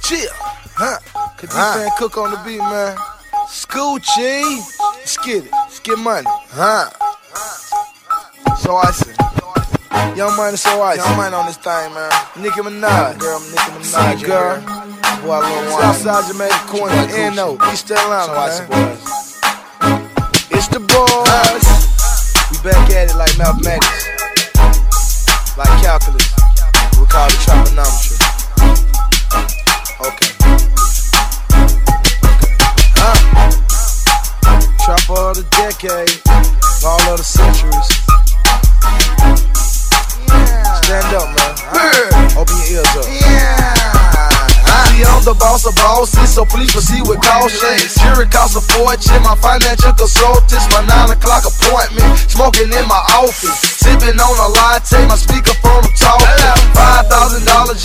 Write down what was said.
Chill. Could fan Cook on the beat, man. Scoochie. Let's get it. Let's get money. So icy. Young Money, so icy. Young Money on this thing, man. Nicki Minaj. Girl, Nicki Minaj. See, girl. Boy, Southside Jamaica, corner, N.O. East Atlanta, man. It's the boys. We back at it like mathematics. Like calculus. We call it trigonometry. Okay. Trapper of the decade, all of the centuries. Stand up, man. Open your ears up. See, I'm the boss of bosses, so please proceed with caution. Jury costs a fortune, my financial consultants, my 9 o'clock appointment. Smoking in my office, sipping on a latte, my speakerphone talking. $5,000